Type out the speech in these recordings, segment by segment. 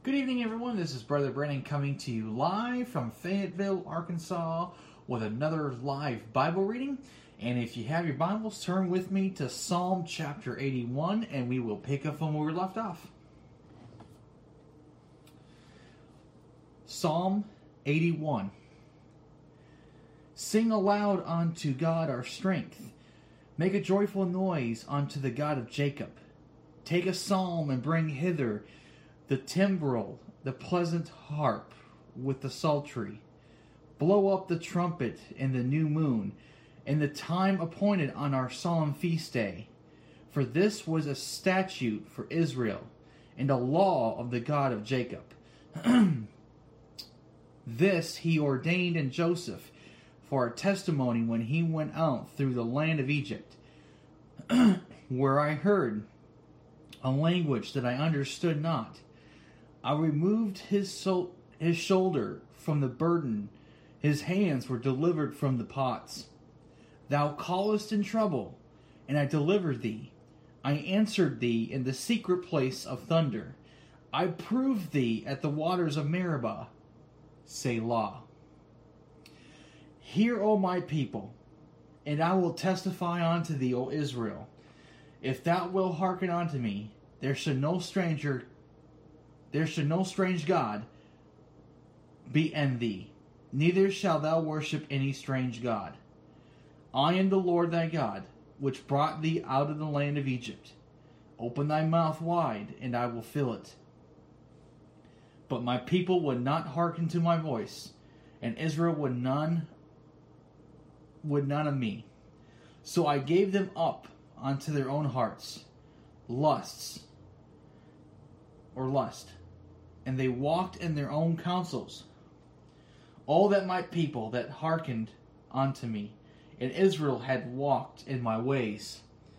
Good evening, everyone. This is Brother Brennan coming to you live from Fayetteville, Arkansas with another live Bible reading. And if you have your Bibles, turn with me to Psalm chapter 81 and we will pick up from where we left off. Psalm 81. Sing aloud unto God our strength. Make a joyful noise unto the God of Jacob. Take a psalm and bring hither the timbrel, the pleasant harp with the psaltery. Blow up the trumpet in the new moon, in the time appointed on our solemn feast day. For this was a statute for Israel, and a law of the God of Jacob. This he ordained in Joseph for a testimony when he went out through the land of Egypt, where I heard a language that I understood not. I removed his shoulder from the burden. His hands were delivered from the pots. Thou callest in trouble, and I delivered thee. I answered thee in the secret place of thunder. I proved thee at the waters of Meribah. Selah. Hear, O my people, and I will testify unto thee, O Israel. If thou wilt hearken unto me, there should no strange God be in thee, neither shalt thou worship any strange God. I am the Lord thy God, which brought thee out of the land of Egypt. Open thy mouth wide, and I will fill it. But my people would not hearken to my voice, and Israel would none of me. So I gave them up unto their own hearts, lust, and they walked in their own counsels. All that my people that hearkened unto me, and Israel had walked in my ways,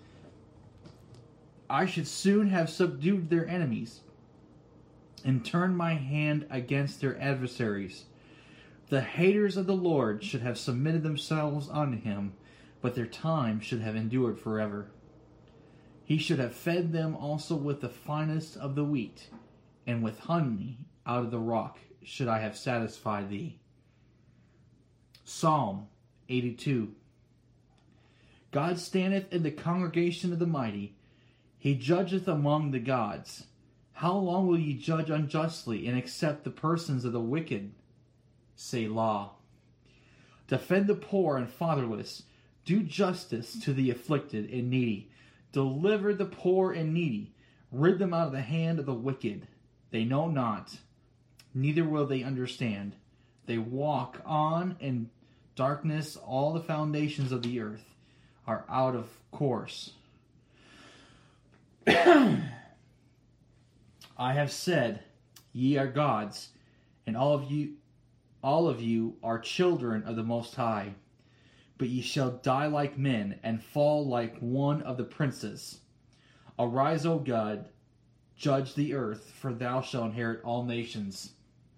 I should soon have subdued their enemies, and turned my hand against their adversaries. The haters of the Lord should have submitted themselves unto him, but their time should have endured forever. He should have fed them also with the finest of the wheat, and with honey out of the rock should I have satisfied thee. Psalm 82. God standeth in the congregation of the mighty. He judgeth among the gods. How long will ye judge unjustly, and accept the persons of the wicked? Selah. Defend the poor and fatherless. Do justice to the afflicted and needy. Deliver the poor and needy. Rid them out of the hand of the wicked. They know not, neither will they understand. They walk on in darkness. All the foundations of the earth are out of course. I have said, ye are gods, and all of you are children of the Most High. But ye shall die like men, and fall like one of the princes. Arise, O God, judge the earth, for thou shalt inherit all nations.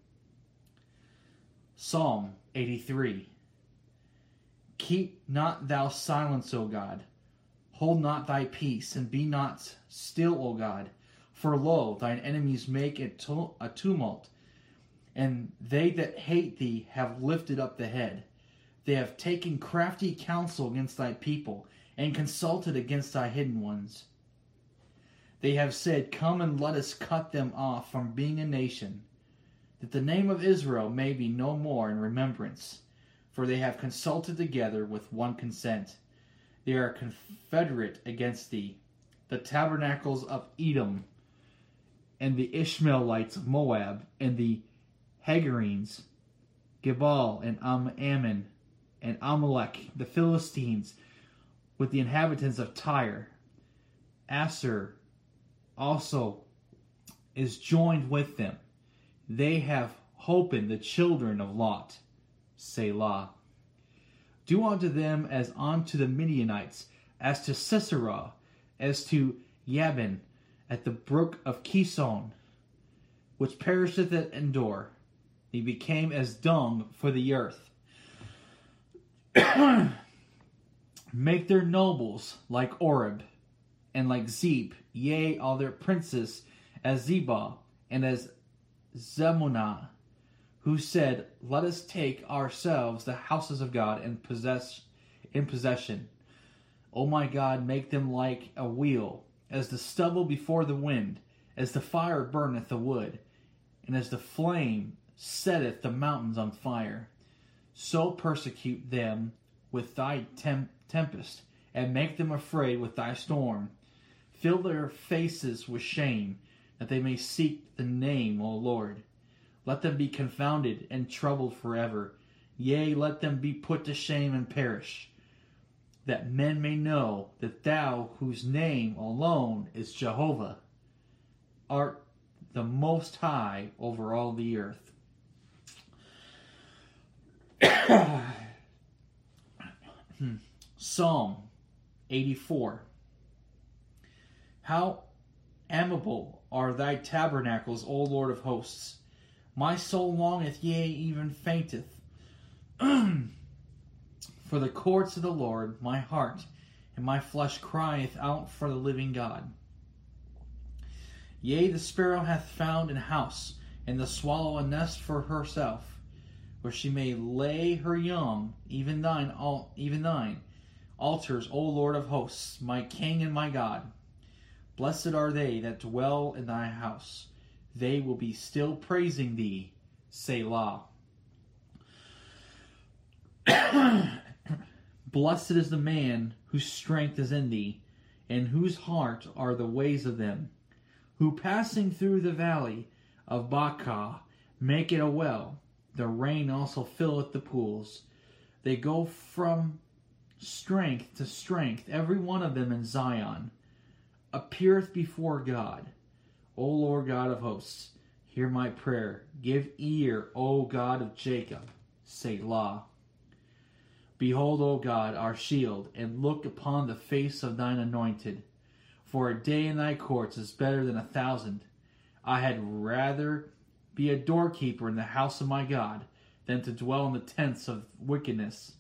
Psalm 83. Keep not thou silence, O God. Hold not thy peace, and be not still, O God. For lo, thine enemies make a tumult, and they that hate thee have lifted up the head. They have taken crafty counsel against thy people, and consulted against thy hidden ones. They have said, come and let us cut them off from being a nation, that the name of Israel may be no more in remembrance. For they have consulted together with one consent. They are confederate against thee, the tabernacles of Edom, and the Ishmaelites of Moab, and the Hagarenes, Gebal, and Ammon, and Amalek, the Philistines, with the inhabitants of Tyre. Asher also is joined with them. They have holpen the children of Lot. Selah. Do unto them as unto the Midianites, as to Sisera, as to Yabin, at the brook of Kison, which perisheth at Endor. He became as dung for the earth. Make their nobles like Oreb, and like Zeb, yea, all their princes as Zebah, and as Zemunah, who said, "Let us take ourselves the houses of God and in possession. O my God, make them like a wheel, as the stubble before the wind, as the fire burneth the wood, and as the flame setteth the mountains on fire. So persecute them with thy tempest, and make them afraid with thy storm. Fill their faces with shame, that they may seek the name, O Lord. Let them be confounded and troubled forever. Yea, let them be put to shame and perish, that men may know that thou, whose name alone is Jehovah, art the Most High over all the earth." Psalm 84. How amiable are thy tabernacles, O Lord of hosts! My soul longeth, yea, even fainteth, for the courts of the Lord. My heart and my flesh crieth out for the living God. Yea, the sparrow hath found an house, and the swallow a nest for herself, where she may lay her young, even thine altars, O Lord of hosts, my King and my God. Blessed are they that dwell in thy house. They will be still praising thee. Selah. Blessed is the man whose strength is in thee, and whose heart are the ways of them, who passing through the valley of Baca make it a well. The rain also filleth the pools. They go from strength to strength, every one of them in Zion, appeareth before God. O Lord God of hosts, hear my prayer. Give ear, O God of Jacob. Selah. Behold, O God, our shield, and look upon the face of thine anointed. For a day in thy courts is better than 1,000. I had rather be a doorkeeper in the house of my God than to dwell in the tents of wickedness.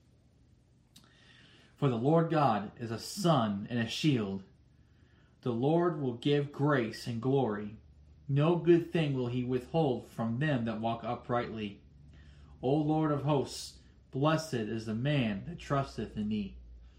For the Lord God is a sun and a shield. The Lord will give grace and glory. No good thing will he withhold from them that walk uprightly. O Lord of hosts, blessed is the man that trusteth in thee.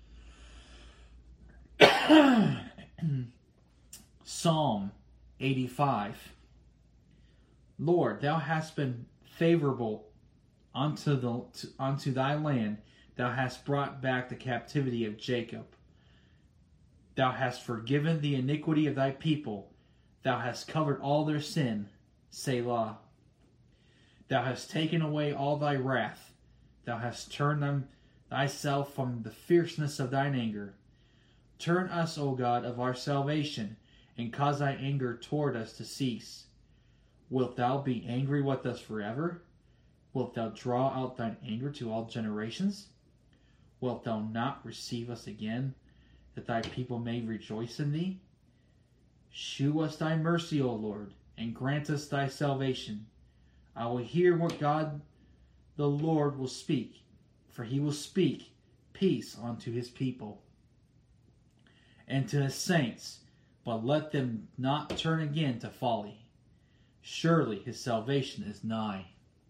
Psalm 85. Lord, thou hast been favorable unto thy land. Thou hast brought back the captivity of Jacob. Thou hast forgiven the iniquity of thy people. Thou hast covered all their sin. Selah. Thou hast taken away all thy wrath. Thou hast turned thyself from the fierceness of thine anger. Turn us, O God, of our salvation, and cause thy anger toward us to cease. Wilt thou be angry with us forever? Wilt thou draw out thine anger to all generations? Wilt thou not receive us again, that thy people may rejoice in thee? Shew us thy mercy, O Lord, and grant us thy salvation. I will hear what God the Lord will speak, for he will speak peace unto his people and to his saints, but let them not turn again to folly. Surely his salvation is nigh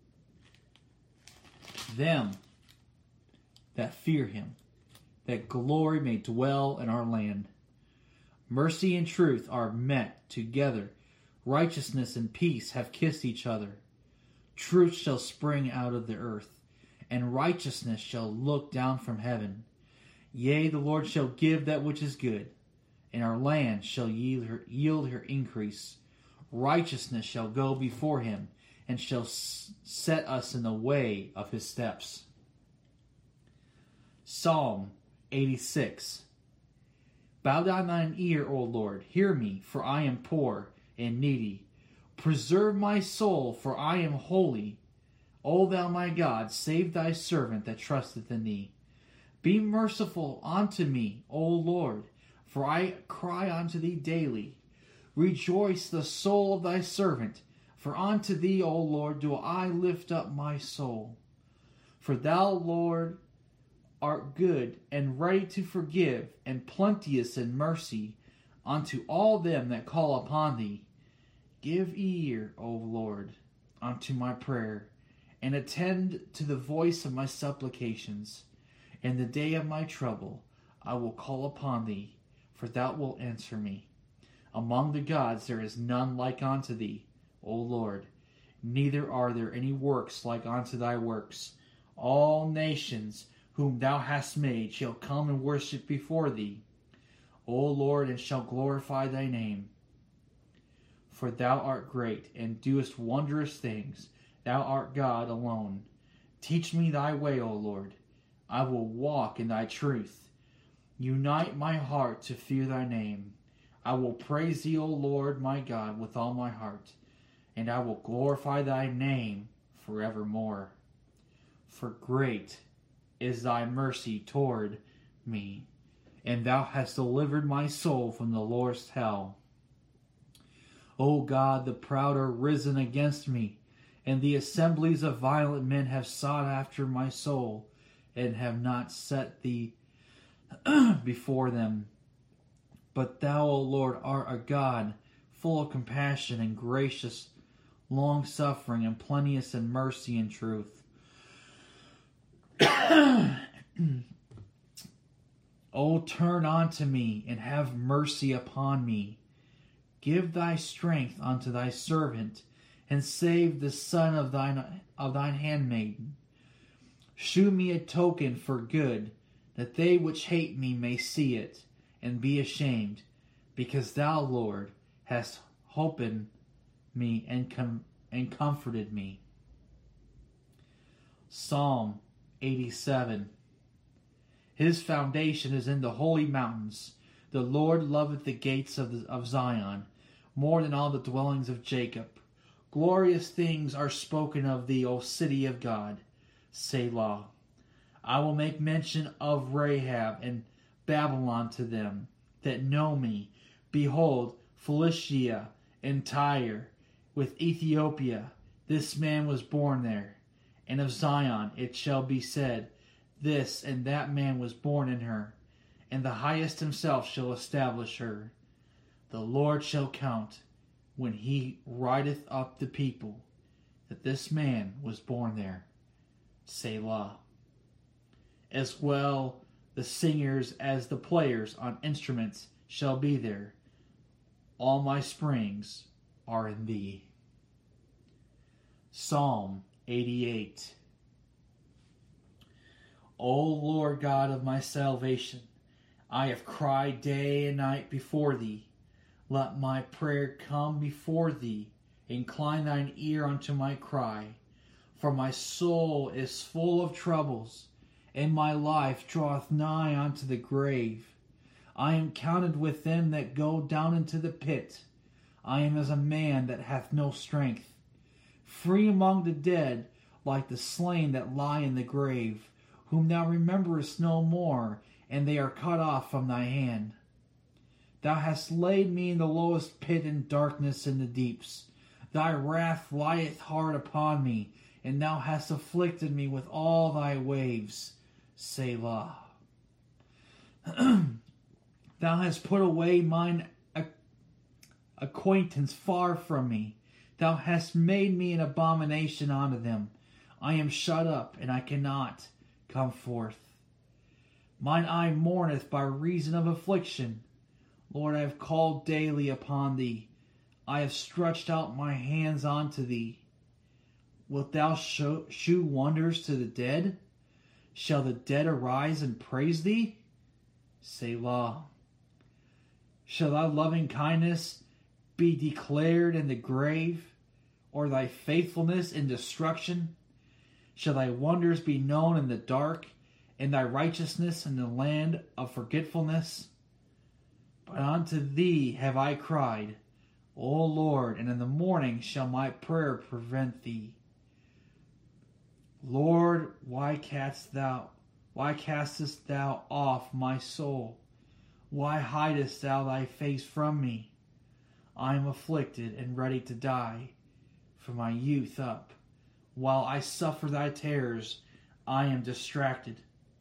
them that fear him, that glory may dwell in our land. Mercy and truth are met together. Righteousness and peace have kissed each other. Truth shall spring out of the earth, and righteousness shall look down from heaven. Yea, the Lord shall give that which is good, and our land shall yield her increase. Righteousness shall go before him, and shall set us in the way of his steps. Psalm 86. Bow down thine ear, O Lord, hear me, for I am poor and needy. Preserve my soul, for I am holy. O thou my God, save thy servant that trusteth in thee. Be merciful unto me, O Lord, for I cry unto thee daily. Rejoice the soul of thy servant, for unto thee, O Lord, do I lift up my soul. For thou, Lord, art good and ready to forgive, and plenteous in mercy unto all them that call upon thee. Give ear, O Lord, unto my prayer, and attend to the voice of my supplications. In the day of my trouble I will call upon thee, for thou wilt answer me. Among the gods there is none like unto thee, O Lord, neither are there any works like unto thy works. All nations whom thou hast made shall come and worship before thee, O Lord, and shall glorify thy name. For thou art great, and doest wondrous things. Thou art God alone. Teach me thy way, O Lord. I will walk in thy truth. Unite my heart to fear thy name. I will praise thee, O Lord, my God, with all my heart, and I will glorify thy name forevermore. For great is thy mercy toward me, and thou hast delivered my soul from the lowest hell. O God, the proud are risen against me, and the assemblies of violent men have sought after my soul, and have not set thee before them. But thou, O Lord, art a God full of compassion and gracious, long-suffering, and plenteous in mercy and truth. O turn unto me, and have mercy upon me. Give thy strength unto thy servant, and save the son of thine handmaiden. Shew me a token for good, that they which hate me may see it, and be ashamed, because thou, Lord, hast holpen me and comforted me. Psalm 87. His foundation is in the holy mountains. The Lord loveth the gates of Zion, more than all the dwellings of Jacob. Glorious things are spoken of thee, O city of God. Selah. I will make mention of Rahab and Babylon to them that know me. Behold, Philistia and Tyre with Ethiopia. This man was born there. And of Zion it shall be said, this and that man was born in her. And the highest himself shall establish her. The Lord shall count, when he writeth up the people, that this man was born there. Selah. As well the singers as the players on instruments shall be there. All my springs are in thee. Psalm 88. O Lord God of my salvation, I have cried day and night before thee. Let my prayer come before thee. Incline thine ear unto my cry. For my soul is full of troubles, and my life draweth nigh unto the grave. I am counted with them that go down into the pit. I am as a man that hath no strength. Free among the dead, like the slain that lie in the grave, whom thou rememberest no more, and they are cut off from thy hand. Thou hast laid me in the lowest pit in darkness in the deeps. Thy wrath lieth hard upon me, and thou hast afflicted me with all thy waves. Selah. Thou hast put away mine acquaintance far from me. Thou hast made me an abomination unto them. I am shut up, and I cannot come forth. Mine eye mourneth by reason of affliction. Lord, I have called daily upon thee. I have stretched out my hands unto thee. Wilt thou shew wonders to the dead? Shall the dead arise and praise thee? Selah. Shall thy loving kindness be declared in the grave, or thy faithfulness in destruction? Shall thy wonders be known in the dark, and thy righteousness in the land of forgetfulness? But unto thee have I cried, O Lord, and in the morning shall my prayer prevent thee. Lord, why castest thou off my soul? Why hidest thou thy face from me? I am afflicted and ready to die from my youth up. While I suffer thy terrors, I am distracted.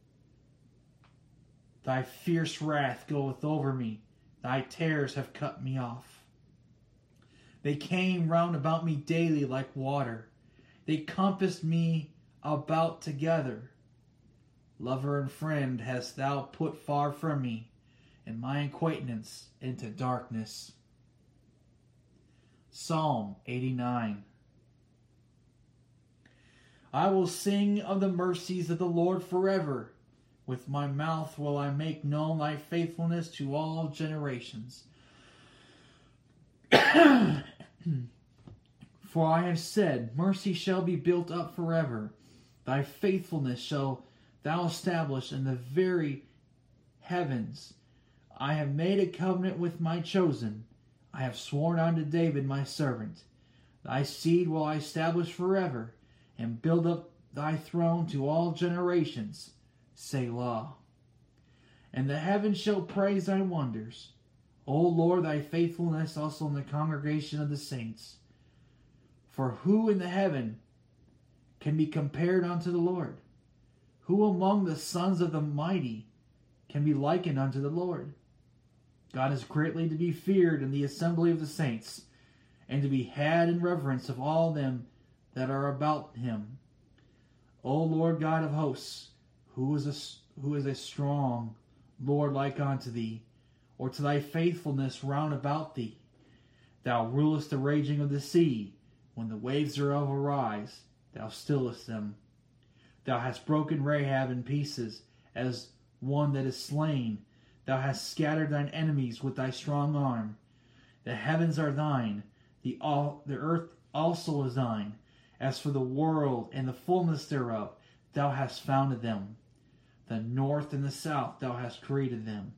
Thy fierce wrath goeth over me. Thy terrors have cut me off. They came round about me daily like water. They compassed me about together. Lover and friend hast thou put far from me, and my acquaintance into darkness. Psalm 89. I will sing of the mercies of the Lord forever. With my mouth will I make known thy faithfulness to all generations. For I have said, mercy shall be built up forever. Thy faithfulness shall thou establish in the very heavens. I have made a covenant with my chosen. I have sworn unto David my servant. Thy seed will I establish forever, and build up thy throne to all generations. Selah. And the heavens shall praise thy wonders. O Lord, thy faithfulness also in the congregation of the saints. For who in the heaven can be compared unto the Lord? Who among the sons of the mighty can be likened unto the Lord? God is greatly to be feared in the assembly of the saints, and to be had in reverence of all them that are about him. O Lord God of hosts, who is a strong Lord like unto thee, or to thy faithfulness round about thee? Thou rulest the raging of the sea. When the waves thereof arise, thou stillest them. Thou hast broken Rahab in pieces, as one that is slain. Thou hast scattered thine enemies with thy strong arm. The heavens are thine, the earth also is thine. As for the world and the fullness thereof, thou hast founded them. The north and the south thou hast created them.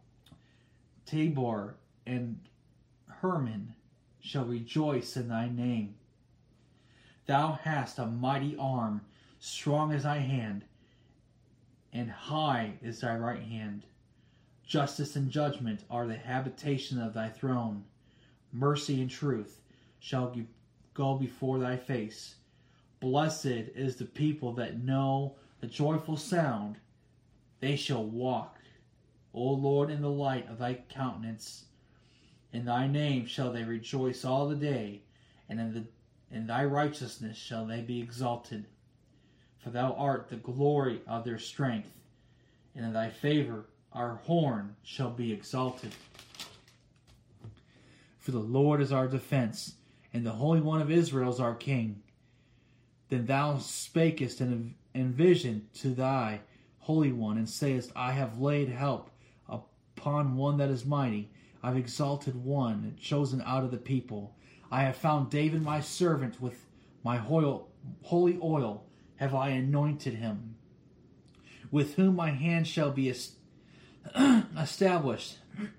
Tabor and Hermon shall rejoice in thy name. Thou hast a mighty arm, strong as thy hand, and high is thy right hand. Justice and judgment are the habitation of thy throne. Mercy and truth shall go before thy face. Blessed is the people that know the joyful sound. They shall walk, O Lord, in the light of thy countenance. In thy name shall they rejoice all the day, and in thy righteousness shall they be exalted. For thou art the glory of their strength, and in thy favor our horn shall be exalted. For the Lord is our defense, and the Holy One of Israel is our King. Then thou spakest in vision to thy Holy One, and sayest, I have laid help upon one that is mighty. I have exalted one, chosen out of the people. I have found David my servant, with my holy oil have I anointed him, with whom my hand shall be established.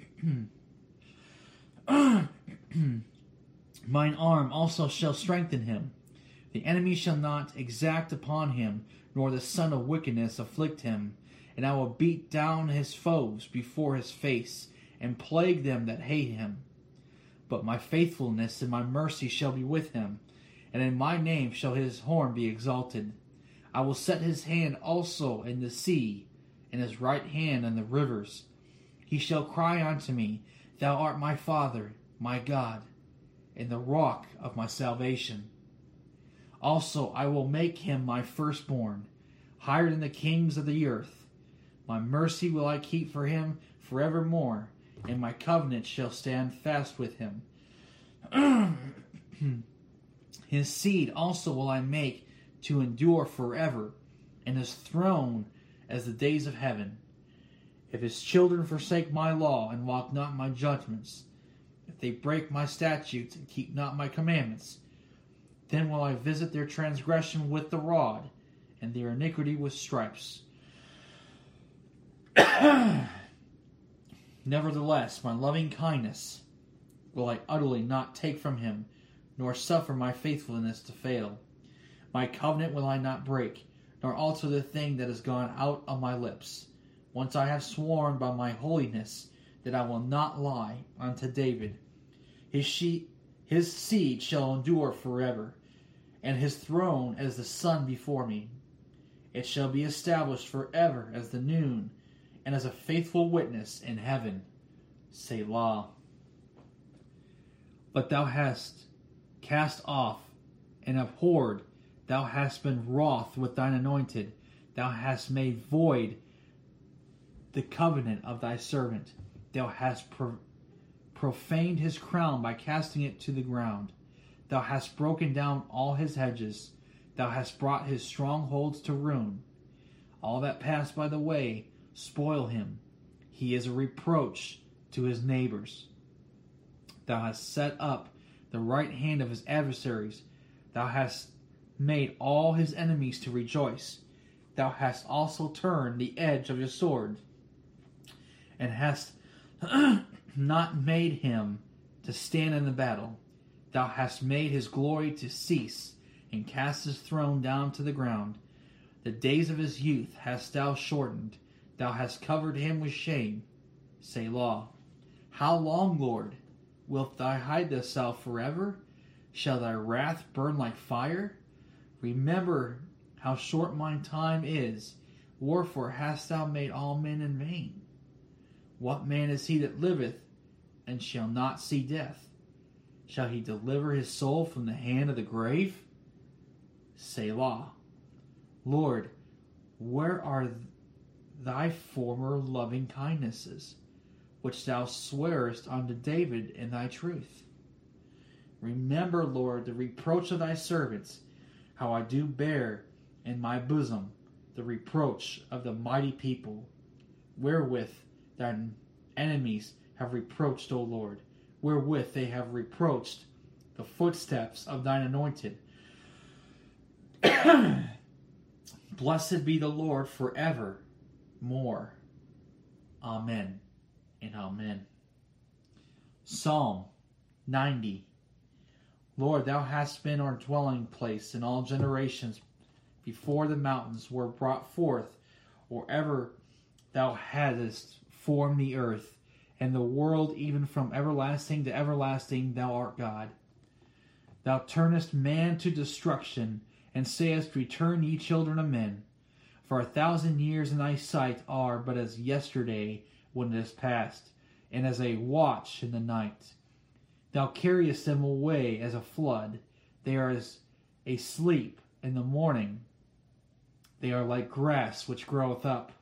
Mine arm also shall strengthen him. The enemy shall not exact upon him, nor the son of wickedness afflict him. And I will beat down his foes before his face, and plague them that hate him. But my faithfulness and my mercy shall be with him, and in my name shall his horn be exalted. I will set his hand also in the sea, and his right hand in the rivers. He shall cry unto me, Thou art my Father, my God, and the rock of my salvation. Also I will make him my firstborn, higher than the kings of the earth. My mercy will I keep for him forevermore, and my covenant shall stand fast with him. His seed also will I make to endure forever, and his throne as the days of heaven. If his children forsake my law, and walk not my judgments, if they break my statutes, and keep not my commandments, then will I visit their transgression with the rod, and their iniquity with stripes. Nevertheless, my loving kindness will I utterly not take from him, nor suffer my faithfulness to fail. My covenant will I not break, nor alter the thing that has gone out of my lips. Once I have sworn by my holiness that I will not lie unto David. His seed shall endure forever, and his throne as the sun before me. It shall be established forever as the noon, and as a faithful witness in heaven. Selah. But thou hast cast off and abhorred, thou hast been wroth with thine anointed, thou hast made void the covenant of thy servant, thou hast profaned his crown by casting it to the ground, thou hast broken down all his hedges, thou hast brought his strongholds to ruin. All that pass by the way spoil him, he is a reproach to his neighbors. Thou hast set up the right hand of his adversaries. Thou hast made all his enemies to rejoice. Thou hast also turned the edge of your sword, and hast not made him to stand in the battle. Thou hast made his glory to cease, and cast his throne down to the ground. The days of his youth hast thou shortened. Thou hast covered him with shame. Selah. How long, Lord? Wilt thou hide thyself forever? Shall thy wrath burn like fire? Remember how short mine time is. Wherefore hast thou made all men in vain? What man is he that liveth, and shall not see death? Shall he deliver his soul from the hand of the grave? Selah. Lord, where are thy former loving kindnesses, which thou swearest unto David in thy truth? Remember, Lord, the reproach of thy servants, how I do bear in my bosom the reproach of the mighty people, wherewith thine enemies have reproached, O Lord, wherewith they have reproached the footsteps of thine anointed. Blessed be the Lord forever more. Amen and amen. Psalm 90. Lord, thou hast been our dwelling place in all generations before the mountains were brought forth, or ever thou hadst formed the earth, and the world, even from everlasting to everlasting, thou art God. Thou turnest man to destruction, and sayest, Return, ye children of men. For 1,000 years in thy sight are but as yesterday when it is past, and as a watch in the night. Thou carriest them away as a flood. They are as a sleep in the morning. They are like grass which groweth up.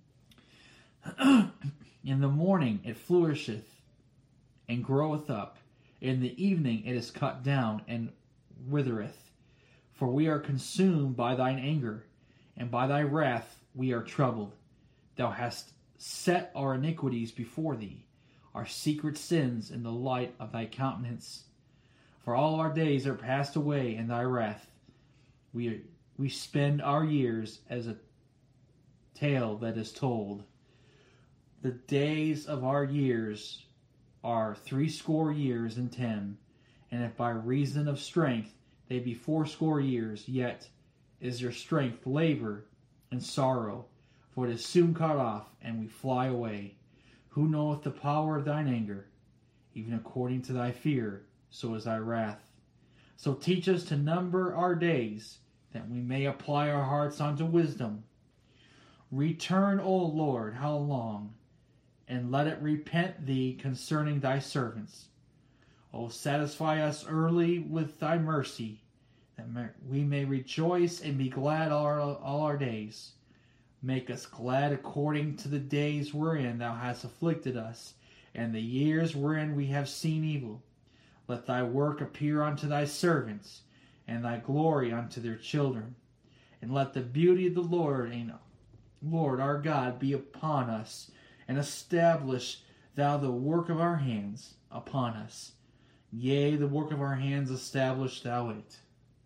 In the morning it flourisheth and groweth up. In the evening it is cut down and withereth. For we are consumed by thine anger, and by thy wrath we are troubled. Thou hast set our iniquities before thee, our secret sins in the light of thy countenance. For all our days are passed away in thy wrath. We spend our years as a tale that is told. The days of our years are 80 years and 10, and if by reason of strength they be 80 years, yet is their strength labor and sorrow, for it is soon cut off, and we fly away. Who knoweth the power of thine anger? Even according to thy fear, so is thy wrath. So teach us to number our days, that we may apply our hearts unto wisdom. Return, O Lord, how long? And let it repent thee concerning thy servants. O satisfy us early with thy mercy, that we may rejoice and be glad all our days. Make us glad according to the days wherein thou hast afflicted us, and the years wherein we have seen evil. Let thy work appear unto thy servants, and thy glory unto their children. And let the beauty of the Lord and Lord our God be upon us, and establish thou the work of our hands upon us. Yea, the work of our hands establish thou it.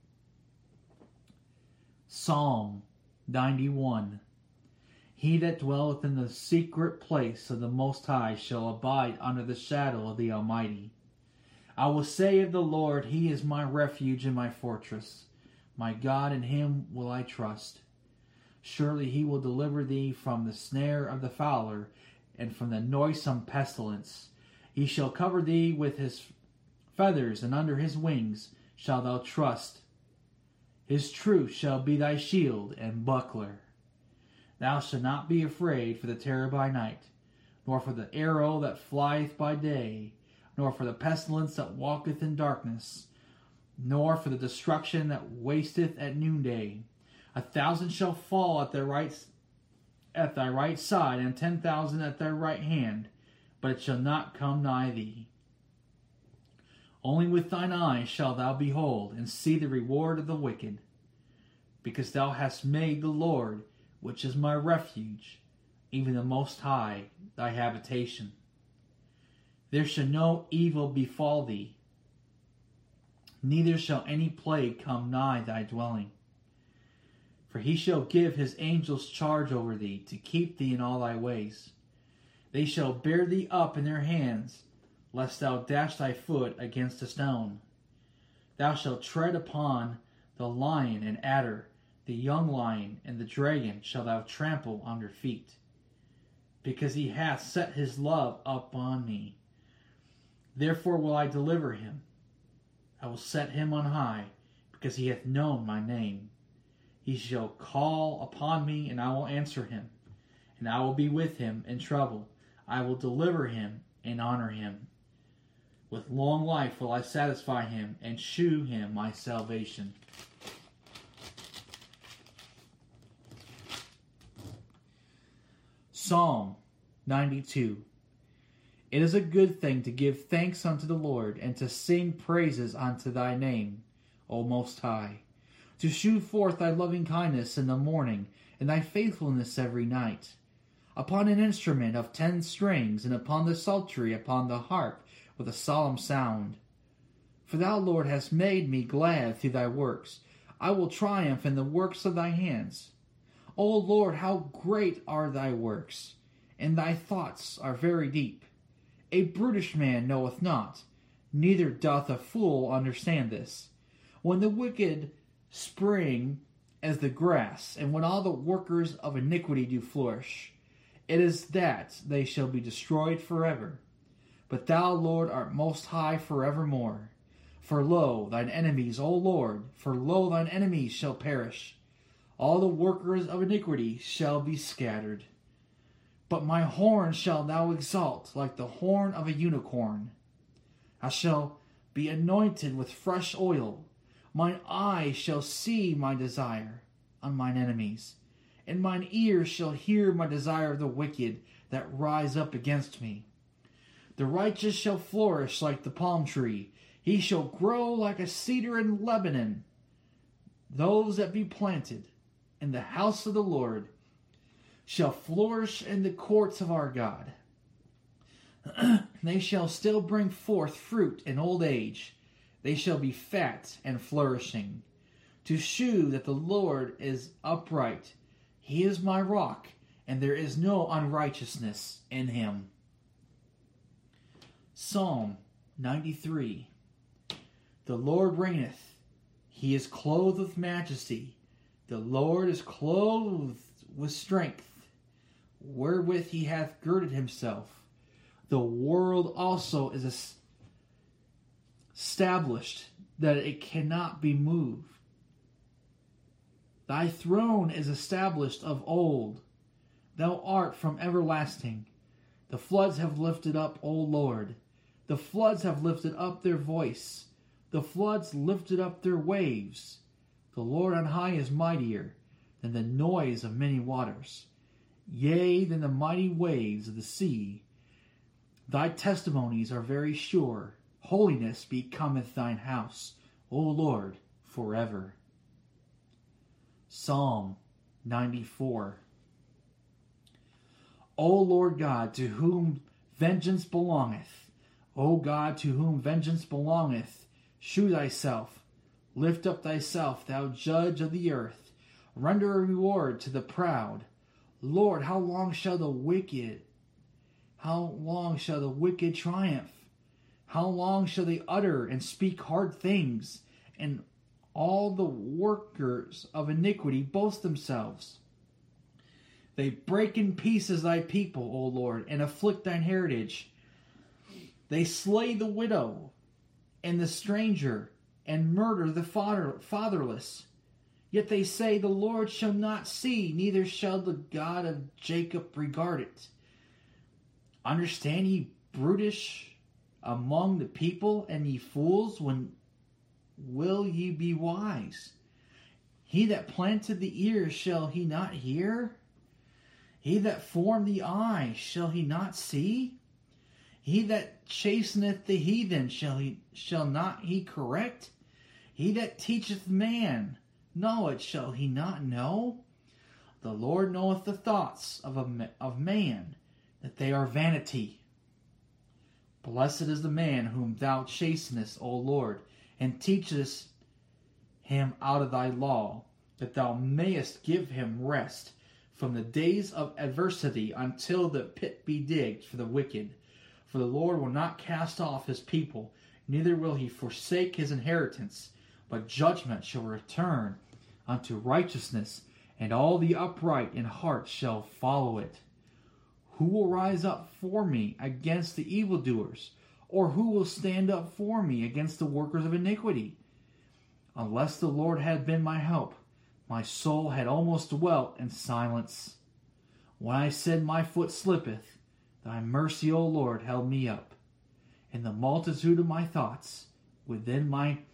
Psalm 91. He that dwelleth in the secret place of the Most High shall abide under the shadow of the Almighty. I will say of the Lord, He is my refuge and my fortress. My God, in Him will I trust. Surely He will deliver thee from the snare of the fowler, and from the noisome pestilence. He shall cover thee with His feathers, and under His wings shalt thou trust. His truth shall be thy shield and buckler. Thou shalt not be afraid for the terror by night, nor for the arrow that flieth by day, nor for the pestilence that walketh in darkness, nor for the destruction that wasteth at noonday. 1,000 shall fall at thy right side, and 10,000 at thy right hand, but it shall not come nigh thee. Only with thine eyes shalt thou behold, and see the reward of the wicked, because thou hast made the Lord, which is my refuge, even the Most High, thy habitation. There shall no evil befall thee, neither shall any plague come nigh thy dwelling. For he shall give his angels charge over thee, to keep thee in all thy ways. They shall bear thee up in their hands, lest thou dash thy foot against a stone. Thou shalt tread upon the lion and adder, the young lion and the dragon shall thou trample under feet. Because he hath set his love upon me, therefore will I deliver him. I will set him on high, because he hath known my name. He shall call upon me, and I will answer him. And I will be with him in trouble. I will deliver him and honor him. With long life will I satisfy him, and shew him my salvation. Psalm 92. It is a good thing to give thanks unto the Lord, and to sing praises unto thy name, O Most High. To shew forth thy loving kindness in the morning, and thy faithfulness every night. Upon an instrument of 10 strings, and upon the psaltery, upon the harp, with a solemn sound. For thou, Lord, hast made me glad through thy works. I will triumph in the works of thy hands. O Lord, how great are thy works, and thy thoughts are very deep. A brutish man knoweth not, neither doth a fool understand this. When the wicked spring as the grass, and when all the workers of iniquity do flourish, it is that they shall be destroyed forever. But thou, Lord, art most high forevermore. For lo, thine enemies, O Lord, for lo, thine enemies shall perish. All the workers of iniquity shall be scattered. But my horn shalt thou exalt, like the horn of a unicorn. I shall be anointed with fresh oil. Mine eyes shall see my desire on mine enemies, and mine ears shall hear my desire of the wicked that rise up against me. The righteous shall flourish like the palm tree. He shall grow like a cedar in Lebanon. Those that be planted in the house of the Lord shall flourish in the courts of our God. They shall still bring forth fruit in old age. They shall be fat and flourishing, to shew that the Lord is upright. He is my rock, and there is no unrighteousness in him. Psalm 93. The Lord reigneth. He is clothed with majesty. The Lord is clothed with strength, wherewith he hath girded himself. The world also is established, that it cannot be moved. Thy throne is established of old. Thou art from everlasting. The floods have lifted up, O Lord. The floods have lifted up their voice. The floods lifted up their waves. The Lord on high is mightier than the noise of many waters, yea, than the mighty waves of the sea. Thy testimonies are very sure. Holiness becometh thine house, O Lord, forever. Psalm 94. O Lord God, to whom vengeance belongeth, O God, to whom vengeance belongeth, shew thyself. Lift up thyself, thou judge of the earth. Render a reward to the proud. Lord, how long shall the wicked triumph? How long shall they utter and speak hard things, and all the workers of iniquity boast themselves? They break in pieces thy people, O Lord, and afflict thine heritage. They slay the widow and the stranger, and murder the fatherless. Yet they say, the Lord shall not see, neither shall the God of Jacob regard it. Understand ye, brutish among the people, and ye fools, when will ye be wise? He that planted the ears, shall he not hear? He that formed the eye, shall he not see? He that chasteneth the heathen, shall not he correct? He that teacheth man knowledge, shall he not know? The Lord knoweth the thoughts of man, that they are vanity. Blessed is the man whom thou chastenest, O Lord, and teachest him out of thy law, that thou mayest give him rest from the days of adversity, until the pit be digged for the wicked. For the Lord will not cast off his people, neither will he forsake his inheritance. But judgment shall return unto righteousness, and all the upright in heart shall follow it. Who will rise up for me against the evildoers? Or who will stand up for me against the workers of iniquity? Unless the Lord had been my help, my soul had almost dwelt in silence. When I said, my foot slippeth, thy mercy, O Lord, held me up. In the multitude of my thoughts, within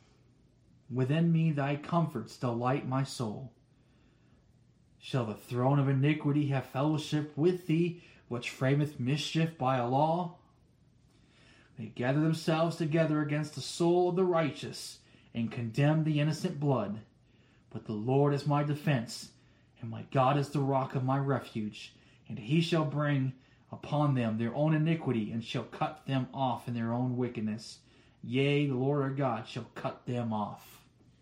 me thy comforts delight my soul. Shall the throne of iniquity have fellowship with thee, which frameth mischief by a law? They gather themselves together against the soul of the righteous, and condemn the innocent blood. But the Lord is my defense, and my God is the rock of my refuge. And he shall bring upon them their own iniquity, and shall cut them off in their own wickedness. Yea, the Lord our God shall cut them off.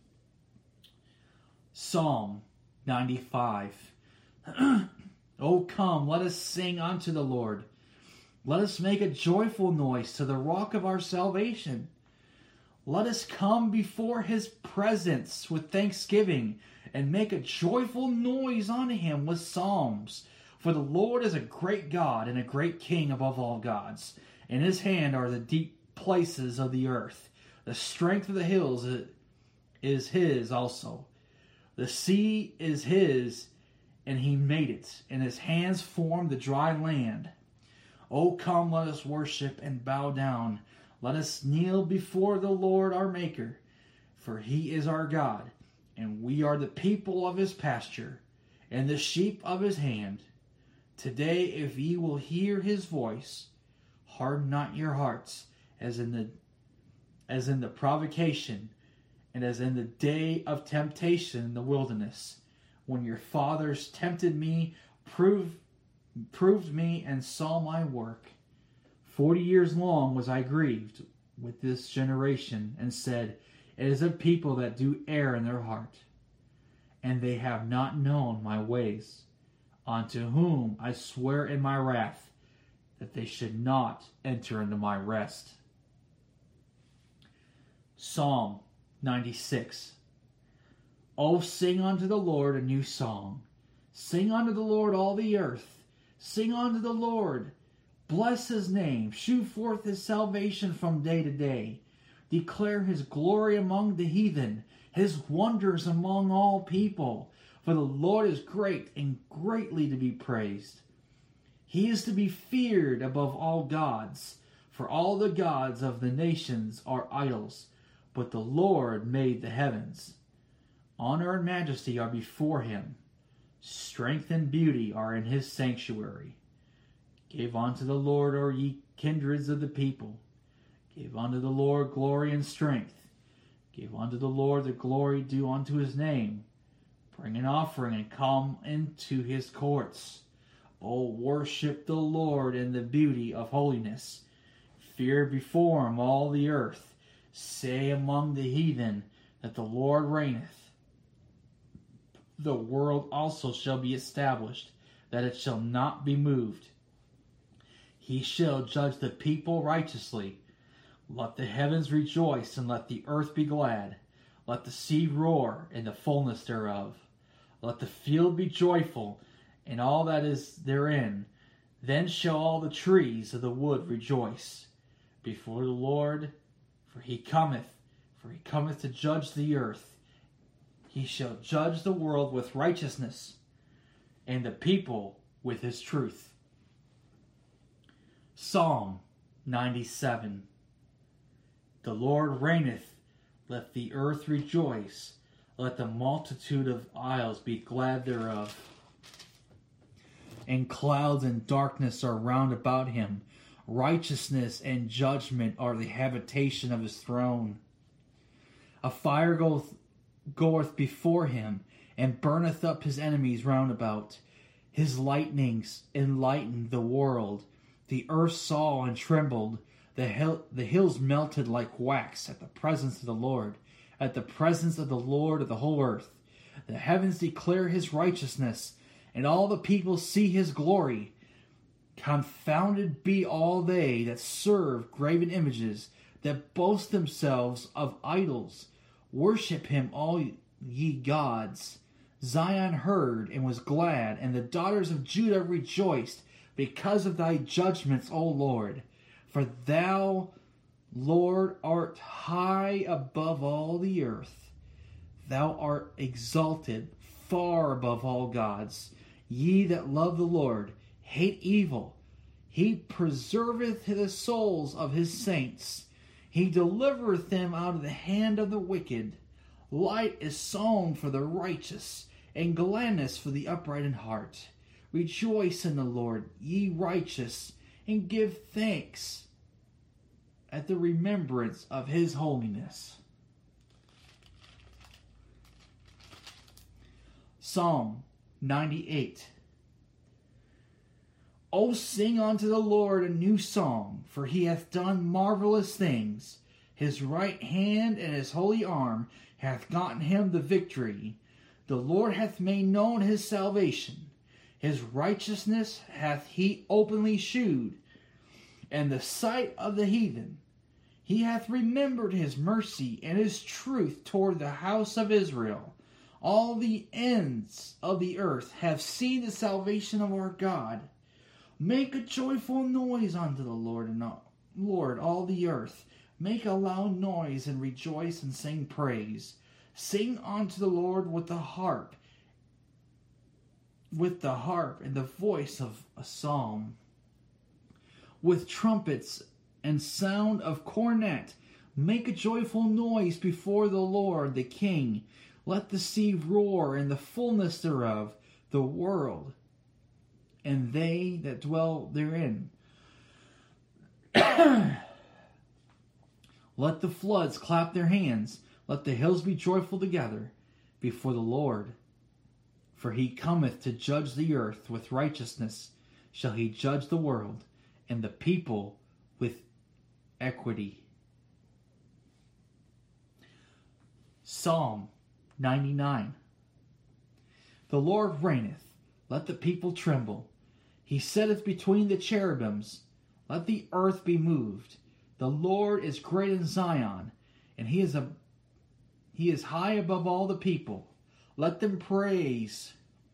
Psalm 95. O come, let us sing unto the Lord. Let us make a joyful noise to the rock of our salvation. Let us come before his presence with thanksgiving, and make a joyful noise unto him with psalms. For the Lord is a great God and a great King above all gods. In his hand are the deep places of the earth. The strength of the hills is his also. The sea is his, and he made it, and his hands formed the dry land. O come, let us worship and bow down. Let us kneel before the Lord our Maker. For he is our God, and we are the people of his pasture, and the sheep of his hand. Today, if ye will hear his voice, harden not your hearts, as in the provocation, and as in the day of temptation in the wilderness, when your fathers tempted me, proved me, and saw my work. 40 years long was I grieved with this generation, and said, it is a people that do err in their heart, and they have not known my ways, unto whom I swear in my wrath, that they should not enter into my rest. Psalm 96. O sing unto the Lord a new song. Sing unto the Lord all the earth. Sing unto the Lord. Bless his name. Shew forth his salvation from day to day. Declare his glory among the heathen, his wonders among all people. For the Lord is great and greatly to be praised. He is to be feared above all gods, for all the gods of the nations are idols, but the Lord made the heavens. Honor and majesty are before him. Strength and beauty are in his sanctuary. Give unto the Lord, O ye kindreds of the people. Give unto the Lord glory and strength. Give unto the Lord the glory due unto his name. Bring an offering and come into his courts. O worship the Lord in the beauty of holiness. Fear before him all the earth. Say among the heathen that the Lord reigneth. The world also shall be established, that it shall not be moved. He shall judge the people righteously. Let the heavens rejoice, and let the earth be glad. Let the sea roar in the fullness thereof. Let the field be joyful, and all that is therein. Then shall all the trees of the wood rejoice before the Lord, for he cometh to judge the earth. He shall judge the world with righteousness, and the people with his truth. Psalm 97. The Lord reigneth. Let the earth rejoice. Let the multitude of isles be glad thereof. And clouds and darkness are round about him. Righteousness and judgment are the habitation of his throne. A fire goeth before him, and burneth up his enemies round about. His lightnings enlightened the world. The earth saw and trembled. The hills melted like wax at the presence of the Lord, at the presence of the Lord of the whole earth. The heavens declare his righteousness, and all the people see his glory. Confounded be all they that serve graven images, that boast themselves of idols. Worship him, all ye gods. Zion heard and was glad, and the daughters of Judah rejoiced, because of thy judgments, O Lord. For thou, Lord, art high above all the earth. Thou art exalted far above all gods. Ye that love the Lord, hate evil. He preserveth the souls of his saints. He delivereth them out of the hand of the wicked. Light is sown for the righteous, and gladness for the upright in heart. Rejoice in the Lord, ye righteous, and give thanks at the remembrance of his holiness. Psalm 98. O sing unto the Lord a new song, for he hath done marvelous things. His right hand and his holy arm hath gotten him the victory. The Lord hath made known his salvation. His righteousness hath he openly shewed, and the sight of the heathen. He hath remembered his mercy and his truth toward the house of Israel. All the ends of the earth have seen the salvation of our God. Make a joyful noise unto the Lord, all the earth. Make a loud noise and rejoice and sing praise. Sing unto the Lord with the harp and the voice of a psalm. With trumpets and sound of cornet, make a joyful noise before the Lord the King. Let the sea roar and the fullness thereof, the world, and they that dwell therein. Let the floods clap their hands. Let the hills be joyful together before the Lord. For he cometh to judge the earth. With righteousness shall he judge the world, and the people with equity. Psalm 99. The Lord reigneth. Let the people tremble. He sitteth between the cherubims. Let the earth be moved. The Lord is great in Zion, and he is high above all the people. Let them praise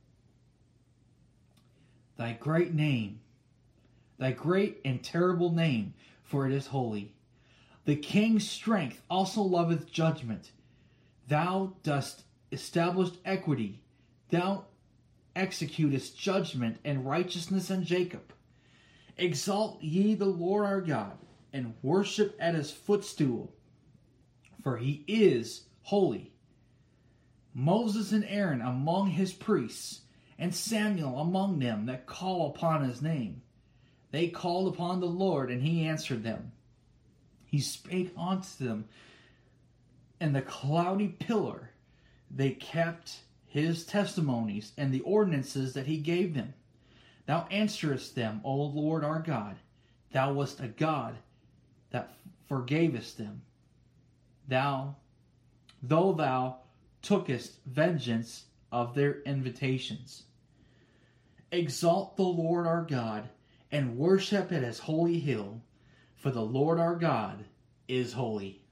thy great name, thy great and terrible name, for it is holy. The king's strength also loveth judgment. Thou dost establish equity. Thou executest judgment and righteousness in Jacob. Exalt ye the Lord our God, and worship at his footstool, for he is holy. Moses and Aaron among his priests, and Samuel among them that call upon his name. They called upon the Lord, and he answered them. He spake unto them in the cloudy pillar. They kept his testimonies and the ordinances that he gave them. Thou answerest them, O Lord our God. Thou wast a God that forgavest them. Though thou tookest vengeance of their invitations. Exalt the Lord our God, and worship at his holy hill, for the Lord our God is holy.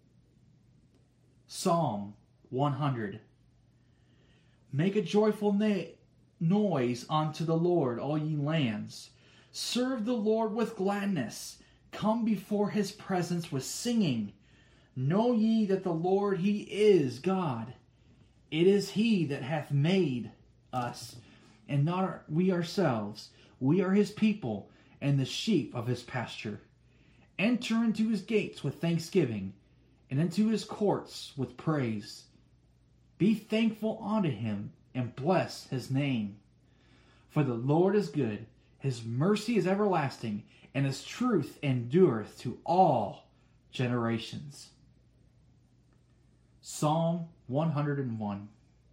Psalm 100. Make a joyful noise unto the Lord, all ye lands. Serve the Lord with gladness. Come before his presence with singing. Know ye that the Lord, he is God. It is he that hath made us, and not we ourselves. We are his people, and the sheep of his pasture. Enter into his gates with thanksgiving, and into his courts with praise. Be thankful unto him, and bless his name. For the Lord is good, his mercy is everlasting, and his truth endureth to all generations. Psalm 101.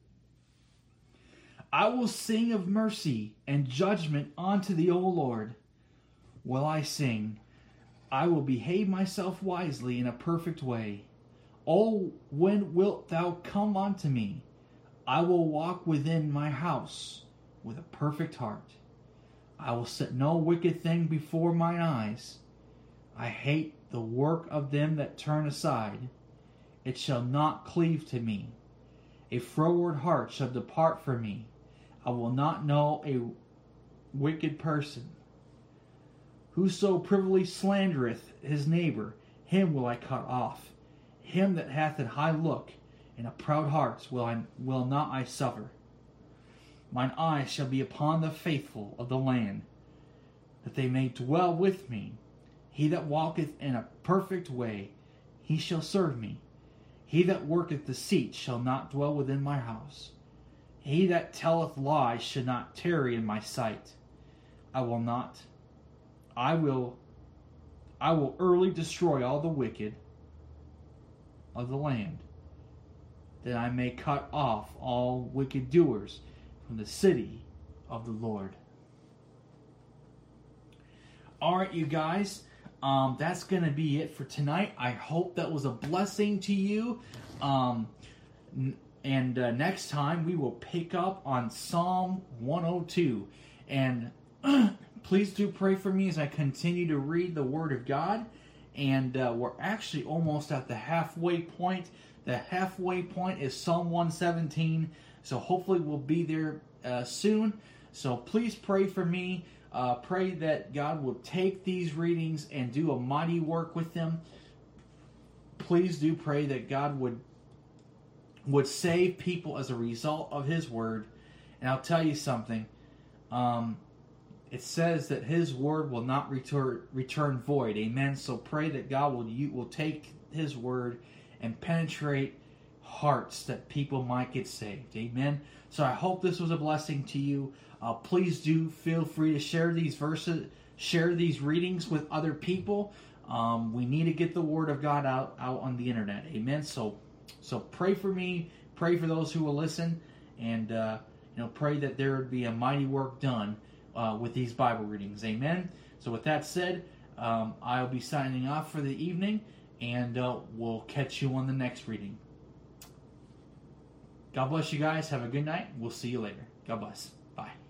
I will sing of mercy and judgment unto thee, O Lord. Will I sing? I will behave myself wisely in a perfect way. O, when wilt thou come unto me? I will walk within my house with a perfect heart. I will set no wicked thing before mine eyes. I hate the work of them that turn aside. It shall not cleave to me. A froward heart shall depart from me. I will not know a wicked person. Whoso privily slandereth his neighbor, him will I cut off. Him that hath an high look and a proud heart will not I suffer. Mine eyes shall be upon the faithful of the land, that they may dwell with me. He that walketh in a perfect way, he shall serve me. He that worketh deceit shall not dwell within my house. He that telleth lies should not tarry in my sight. I will early destroy all the wicked of the land, that I may cut off all wicked doers from the city of the Lord. Alright, you guys, that's going to be it for tonight. I hope that was a blessing to you. Next time we will pick up on Psalm 102. And please do pray for me as I continue to read the Word of God. And we're actually almost at the halfway point. The halfway point is Psalm 117. So hopefully we'll be there soon. So please pray for me. Pray that God will take these readings and do a mighty work with them. Please do pray that God would save people as a result of His Word. And I'll tell you something. It says that His Word will not return void. Amen. So pray that God will take His Word and penetrate hearts that people might get saved. Amen. So I hope this was a blessing to you. Please do feel free to share these verses, share these readings with other people. We need to get the Word of God out on the internet. Amen. So pray for me, pray for those who will listen, and pray that there would be a mighty work done with these Bible readings. Amen. So with that said, I'll be signing off for the evening, and we'll catch you on the next reading. God bless you guys. Have a good night. We'll see you later. God bless. Bye.